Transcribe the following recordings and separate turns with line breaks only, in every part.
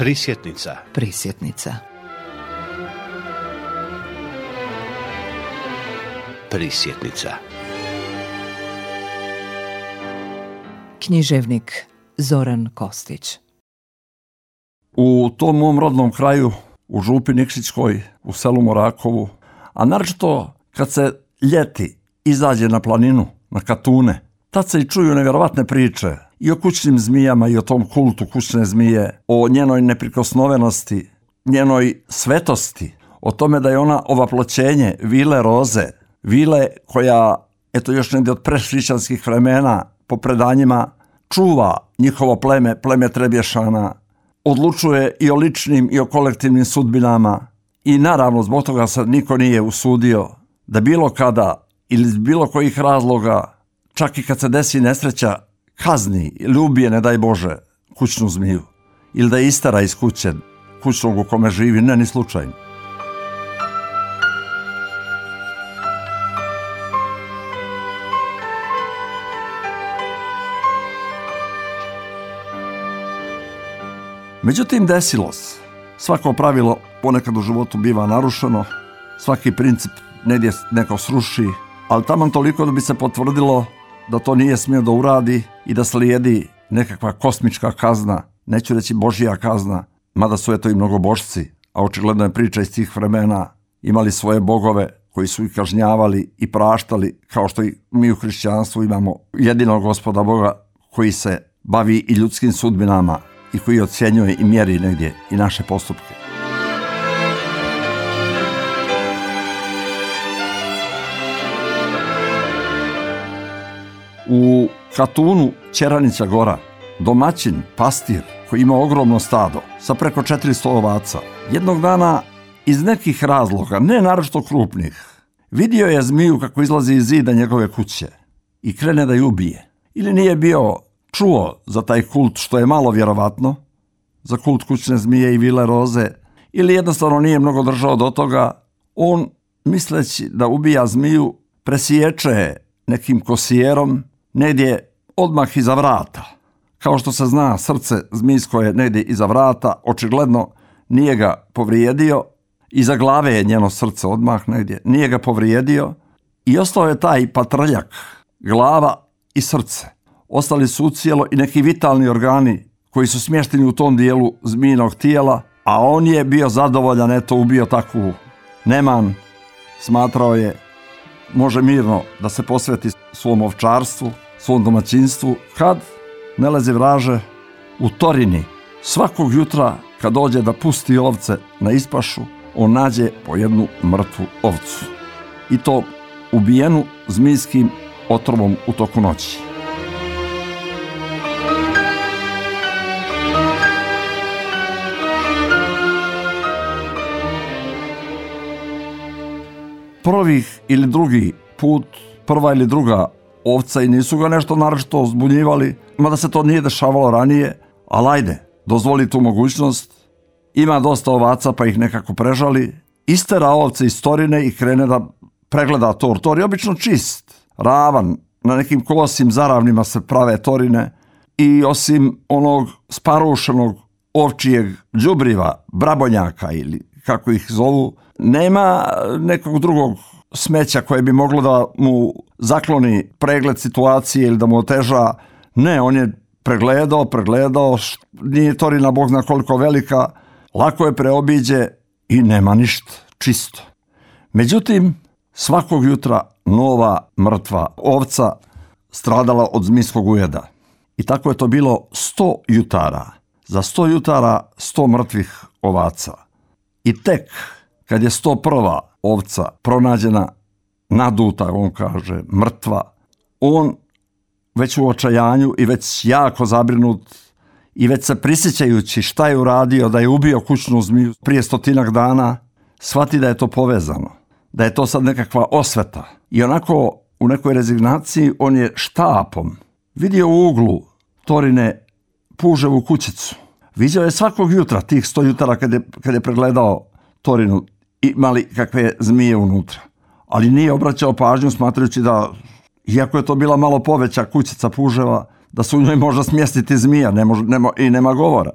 Prisjetnica.
Prisjetnica.
Prisjetnica.
Književnik Zoran Kostić.
U tom mom rodnom kraju, u Župi Nikšićkoj, u selu Morakovu, a naročito kad se ljeti izađe na planinu, na Katune, tad se i čuju nevjerovatne priče i o kućnim zmijama i o tom kultu kućne zmije, o njenoj neprikosnovenosti, njenoj svetosti, o tome da je ona ovaploćenje vile Roze, vile koja, eto još negdje od prehrišćanskih vremena, po predanjima, čuva njihovo pleme Trebješana, odlučuje i o ličnim i o kolektivnim sudbinama i naravno zbog toga se niko nije usudio da bilo kada ili iz bilo kojih razloga, čak i kad se desi nesreća, kazni ili ubije, ne daj Bože, kućnu zmiju ili da je istara iz kuće kućnog u kome živi, ne ni slučajno. Međutim, desilo se. Svako pravilo ponekad u životu biva narušeno, svaki princip negdje neko sruši, ali taman toliko da bi se potvrdilo da to nije smio da uradi i da slijedi nekakva kosmička kazna, neću reći božja kazna, mada su eto i mnogobožci, a očigledno je priča iz tih vremena, imali svoje bogove koji su ih kažnjavali i praštali, kao što i mi u hrišćanstvu imamo jedinog Gospoda Boga koji se bavi i ljudskim sudbinama i koji ocjenjuje i mjeri negdje i naše postupke. U Katunu Ćeranića Gora, domaćin, pastir, koji ima ogromno stado sa preko 400 ovaca, jednog dana iz nekih razloga, ne naročito krupnih, vidio je zmiju kako izlazi iz zida njegove kuće i krene da ju ubije. Ili nije bio čuo za taj kult, što je malo vjerovatno, za kult kućne zmije i vile Roze, ili jednostavno nije mnogo držao do toga, on, misleći da ubija zmiju, presiječe nekim kosijerom negdje odmah iza vrata. Kao što se zna, srce zmijsko je negdje iza vrata, očigledno nije ga povrijedio, iza glave je njeno srce odmah negdje, nije ga povrijedio i ostao je taj patrljak, glava i srce. Ostali su ucijelo i neki vitalni organi koji su smješteni u tom dijelu zmijinog tijela, a on je bio zadovoljan, eto, ubio takvu neman, smatrao je, može mirno da se posveti svom ovčarstvu, svom domaćinstvu, kad ne lezi vraže u Torini. Svakog jutra kad dođe da pusti ovce na ispašu, on nađe po jednu mrtvu ovcu. I to ubijenu zmijskim otrovom u toku noći. Prvih ili drugi put, prva ili druga ovca i nisu ga nešto naročito zbunjivali, mada se to nije dešavalo ranije, ali ajde, dozvoli tu mogućnost, ima dosta ovaca pa ih nekako prežali, istera ovce iz Torine i krene da pregleda tor. Tor je obično čist, ravan, na nekim kosim zaravnima se prave torine i osim onog sparušenog ovčijeg đubriva, brabonjaka ili kako ih zovu, nema nekog drugog smeća koje bi moglo da mu zakloni pregled situacije ili da mu oteža. Ne, on je pregledao, nije torina bog zna koliko velika, lako je preobiđe i nema ništa, čisto. Međutim, svakog jutra nova mrtva ovca stradala od zmijskog ujeda. I tako je to bilo 100 jutara. Za 100 jutara 100 mrtvih ovaca. I tek kad je 101. ovca pronađena, naduta, on kaže, mrtva, on već u očajanju i već jako zabrinut i već se prisjećajući šta je uradio, da je ubio kućnu zmiju prije 100 dana, shvati da je to povezano, da je to sad nekakva osveta. I onako u nekoj rezignaciji on je štapom vidio u uglu Torine puževu kućicu. Viđao je svakog jutra, tih 100 jutara kad je pregledao Torinu, imali kakve zmije unutra. Ali nije obraćao pažnju smatrajući da, iako je to bila malo poveća kućica puževa, da se u njoj može smjestiti zmija, nema govora.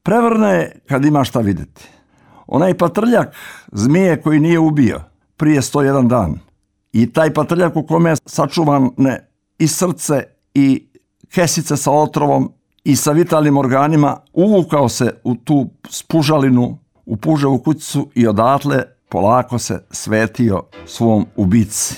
Prevrne kad ima šta vidjeti. Onaj patrljak zmije koji nije ubio prije 101 dan i taj patrljak u kome je sačuvane i srce i kesice sa otrovom i sa vitalnim organima, uvukao se u tu spužalinu, u puževu kućicu i odatle polako se svetio svom ubici.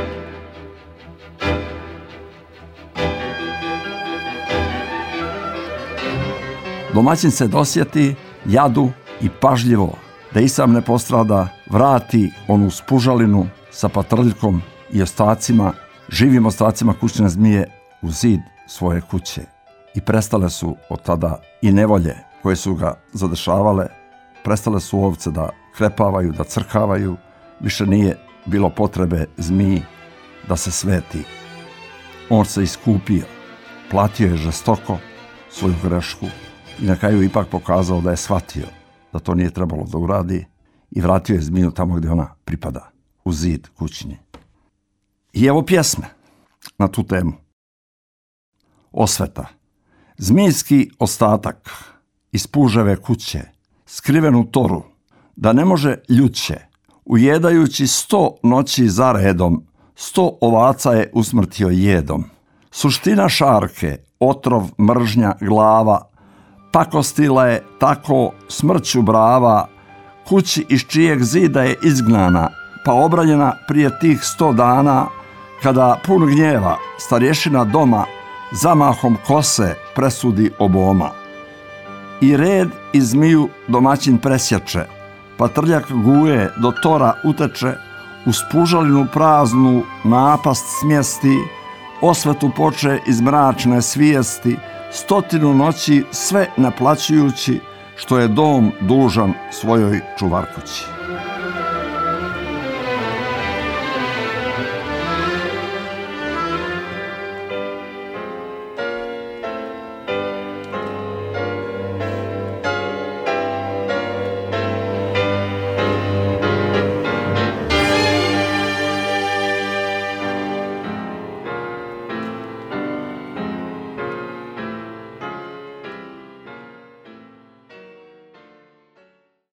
Domaćin se dosjeti jadu i pažljivo, da i sam ne postrada, vrati onu spužalinu sa patrljkom i ostacima, živim ostacima kućne zmije u zid svoje kuće. I prestale su od tada i nevolje koje su ga zadešavale, prestale su ovce da krepavaju, da crkavaju, više nije bilo potrebe zmiji da se sveti. On se iskupio, platio je žestoko svoju grešku i na kraju ipak pokazao da je shvatio da to nije trebalo da uradi i vratio je zmiju tamo gdje ona pripada, u zid kućni. I evo pjesme na tu temu. Osveta. Zmijski ostatak iz puževe kuće, skriven u toru, da ne može ljuće, ujedajući 100 noći za redom, 100 ovaca je usmrtio jedom. Suština šarke, otrov, mržnja, glava, pakostila je tako smrću brava, kući iz čijeg zida je izgnana, pa obranjena prije tih 100 dana, kada pun gnjeva starješina doma zamahom kose presudi oboma. I red i zmiju domaćin presječe, patrljak guje do tora uteče, u spužalinu praznu napast smjesti, osvetu poče iz mračne svijesti, 100 noći sve naplaćujući, što je dom dužan svojoj čuvarkući.